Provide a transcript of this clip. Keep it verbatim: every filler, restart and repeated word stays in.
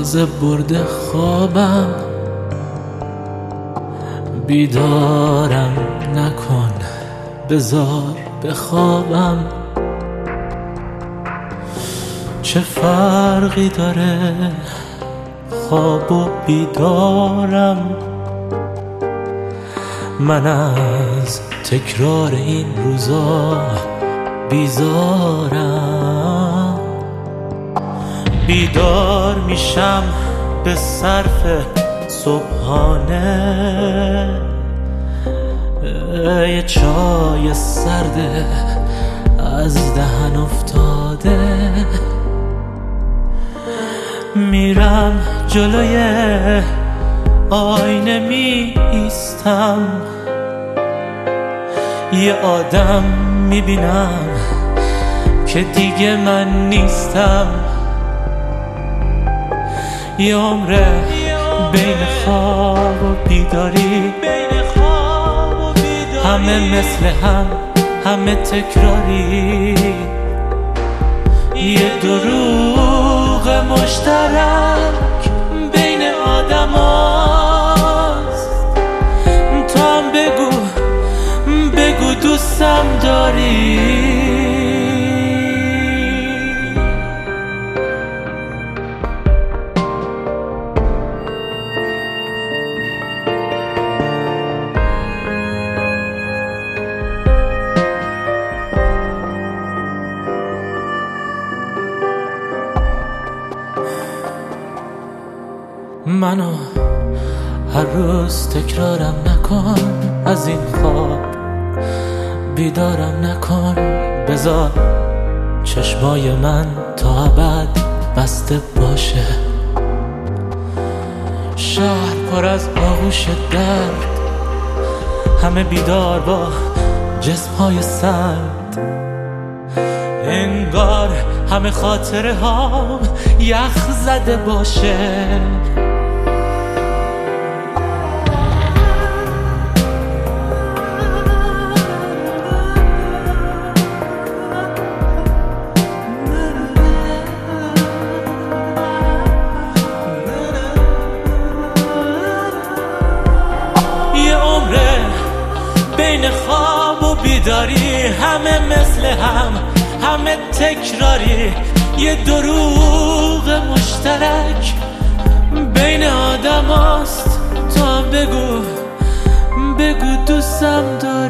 تازه برده خوابم، بیدارم نکن بذار بخوابم. چه فرقی داره خواب و بیدارم، من از تکرار این روزا بیزارم. بیدار میشم به صرف صبحانه، یه چای سرده از دهن افتاده. میرم جلوی آینه می ایستم، یه آدم میبینم که دیگه من نیستم. یه عمره بین خواب و بیداری، همه مثل هم همه تکراری. یه دروغ مشترک بین آدم هاست. تو هم بگو بگو دوستم داری. منو هر روز تکرارم نکن، از این خواب بیدارم نکن. بذار چشمای من تا ابد بسته باشه. شهر پر از آغوش درد، همه بیدار با جسمهای سرد. انگار همه خاطره ها یخ زده باشه. بین خواب و بیداری، همه مثل هم همه تکراری. یه دروغ مشترک بین آدم هاست. تو بگو بگو دوستم داری.